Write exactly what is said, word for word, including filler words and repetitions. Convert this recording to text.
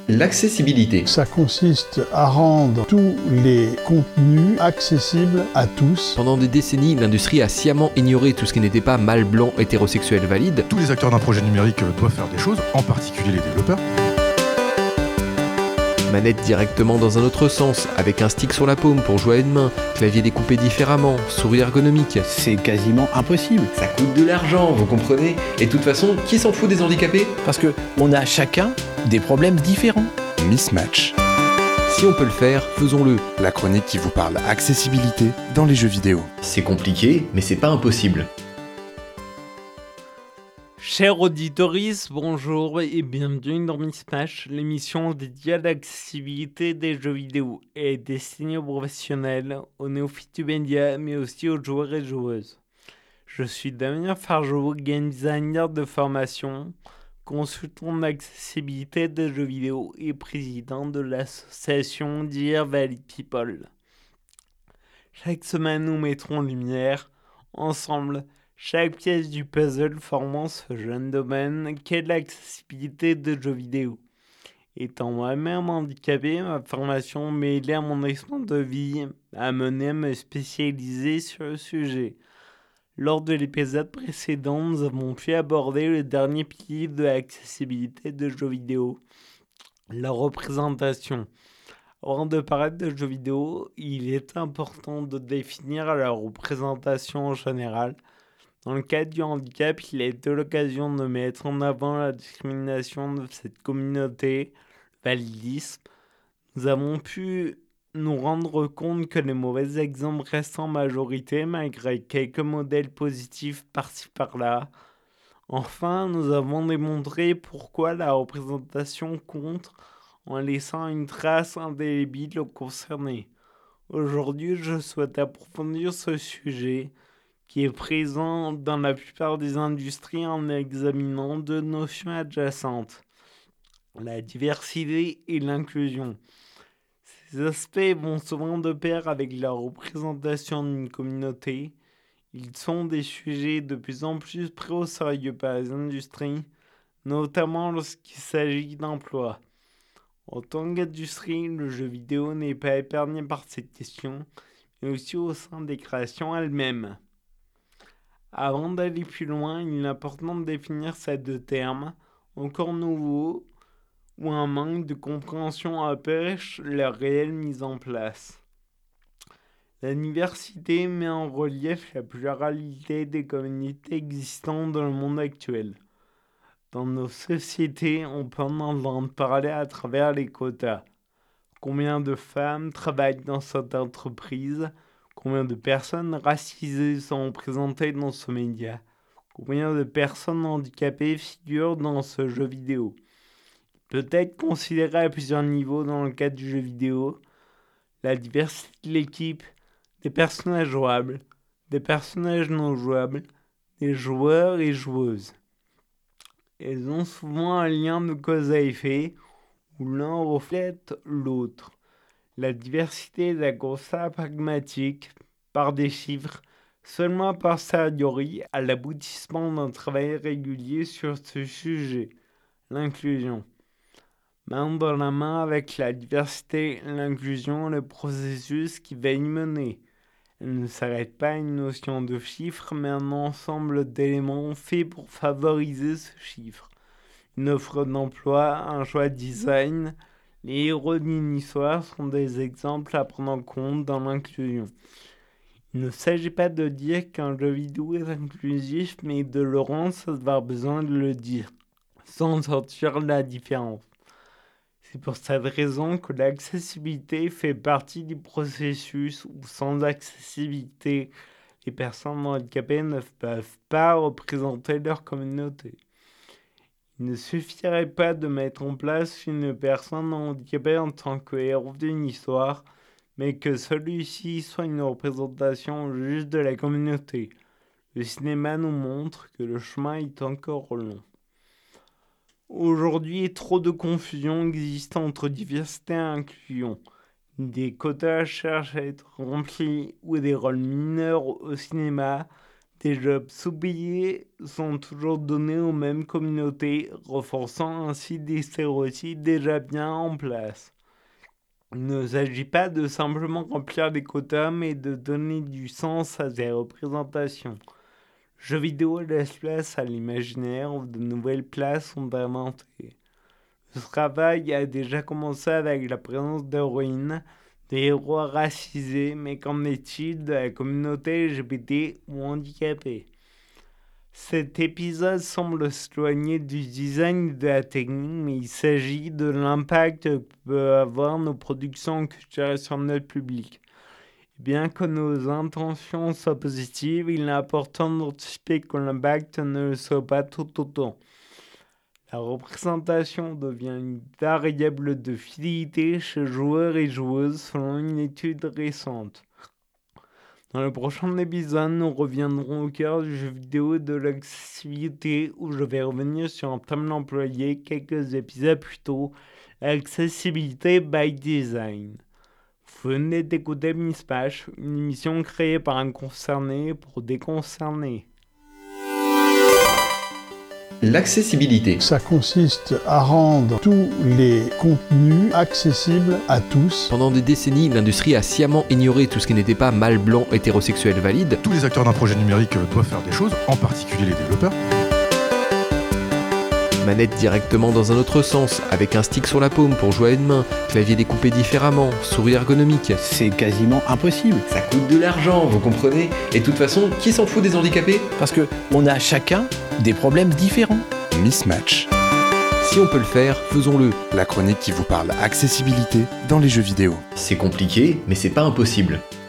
L'accessibilité. Ça consiste à rendre tous les contenus accessibles à tous. Pendant des décennies, l'industrie a sciemment ignoré tout ce qui n'était pas mâle, blanc, hétérosexuel, valide. Tous les acteurs d'un projet numérique doivent faire des choses, en particulier les développeurs. Manette directement dans un autre sens, avec un stick sur la paume pour jouer à une main, clavier découpé différemment, souris ergonomique. C'est quasiment impossible. Ça coûte de l'argent, vous comprenez? Et de toute façon, qui s'en fout des handicapés? Parce que on a chacun des problèmes différents. Mismatch. Si on peut le faire, faisons-le. La chronique qui vous parle accessibilité dans les jeux vidéo. C'est compliqué, mais c'est pas impossible. Chers auditeurs, bonjour et bienvenue dans Mismatch, l'émission dédiée à l'accessibilité des jeux vidéo et destinée aux professionnels, aux néophytes du média, mais aussi aux joueurs et joueuses. Je suis Damien Fargeau, game designer de formation, consultant d'accessibilité des jeux vidéo et président de l'association Dear Valid People. Chaque semaine, nous mettrons en lumière, ensemble, chaque pièce du puzzle formant ce jeune domaine qu'est l'accessibilité des jeux vidéo. Étant moi-même handicapé, ma formation m'a aidé à mon expérience de vie à mener à me spécialiser sur le sujet. Lors de l'épisode précédent, nous avons pu aborder le dernier pilier de l'accessibilité des jeux vidéo, la représentation. Avant de parler de jeux vidéo, il est important de définir la représentation en général. Dans le cas du handicap, il a été l'occasion de mettre en avant la discrimination de cette communauté, le validisme. Nous avons pu nous rendre compte que les mauvais exemples restent en majorité, malgré quelques modèles positifs par-ci par-là. Enfin, nous avons démontré pourquoi la représentation compte en laissant une trace indélébile aux concernés. Aujourd'hui, je souhaite approfondir ce sujet qui est présent dans la plupart des industries en examinant deux notions adjacentes, la diversité et l'inclusion. Ces aspects vont souvent de pair avec la représentation d'une communauté. Ils sont des sujets de plus en plus pris au sérieux par les industries, notamment lorsqu'il s'agit d'emploi. En tant qu'industrie, le jeu vidéo n'est pas épargné par cette question, mais aussi au sein des créations elles-mêmes. Avant d'aller plus loin, il est important de définir ces deux termes, encore nouveaux, où un manque de compréhension empêche leur réelle mise en place. La diversité met en relief la pluralité des communautés existantes dans le monde actuel. Dans nos sociétés, on peut en entendre parler à travers les quotas. Combien de femmes travaillent dans cette entreprise ? Combien de personnes racisées sont représentées dans ce média? Combien de personnes handicapées figurent dans ce jeu vidéo? Il peut être considéré à plusieurs niveaux dans le cadre du jeu vidéo. La diversité de l'équipe, des personnages jouables, des personnages non jouables, des joueurs et joueuses. Elles ont souvent un lien de cause à effet où l'un reflète l'autre. La diversité est un constat pragmatique, par des chiffres, seulement par posteriori à l'aboutissement d'un travail régulier sur ce sujet, l'inclusion. Main dans la main avec la diversité, l'inclusion est le processus qui va y mener. Elle ne s'arrête pas à une notion de chiffre, mais un ensemble d'éléments faits pour favoriser ce chiffre. Une offre d'emploi, un choix de design. Les héros d'une histoire sont des exemples à prendre en compte dans l'inclusion. Il ne s'agit pas de dire qu'un jeu vidéo est inclusif, mais de le rendre sans avoir besoin de le dire, sans sortir la différence. C'est pour cette raison que l'accessibilité fait partie du processus où sans accessibilité, les personnes handicapées ne peuvent pas représenter leur communauté. Il ne suffirait pas de mettre en place une personne handicapée en tant que héros d'une histoire, mais que celui-ci soit une représentation juste de la communauté. Le cinéma nous montre que le chemin est encore long. Aujourd'hui, trop de confusion existe entre diversité et inclusion. Des quotas cherchent à être remplis ou des rôles mineurs au cinéma des jobs sous-payés sont toujours donnés aux mêmes communautés, renforçant ainsi des stéréotypes déjà bien en place. Il ne s'agit pas de simplement remplir des quotas, mais de donner du sens à ces représentations. Le jeu vidéo laisse place à l'imaginaire où de nouvelles places sont inventées. Le travail a déjà commencé avec la présence d'héroïnes, des héros racisés, mais qu'en est-il de la communauté L G B T ou handicapée ? Cet épisode semble s'éloigner du design et de la technique, mais il s'agit de l'impact que peuvent avoir nos productions culturelles sur notre public. Bien que nos intentions soient positives, il est important d'anticiper que l'impact ne le soit pas tout autant. La représentation devient une variable de fidélité chez joueurs et joueuses selon une étude récente. Dans le prochain épisode, nous reviendrons au cœur du jeu vidéo et de l'accessibilité, où je vais revenir sur un thème employé quelques épisodes plus tôt, l'accessibilité by design. Vous venez d'écouter Mismatch, une émission créée par un concerné pour des concernés. L'accessibilité. Ça consiste à rendre tous les contenus accessibles à tous. Pendant des décennies, l'industrie a sciemment ignoré tout ce qui n'était pas mâle, blanc, hétérosexuel, valide. Tous les acteurs d'un projet numérique doivent faire des choses, en particulier les développeurs. Manette directement dans un autre sens, avec un stick sur la paume pour jouer à une main, clavier découpé différemment, souris ergonomique. C'est quasiment impossible. Ça coûte de l'argent, vous comprenez ? Et de toute façon, qui s'en fout des handicapés ? Parce que on a chacun des problèmes différents. Mismatch, Si on peut le faire, faisons-le. la chronique qui vous parle accessibilité dans les jeux vidéo. C'est compliqué, mais c'est pas impossible.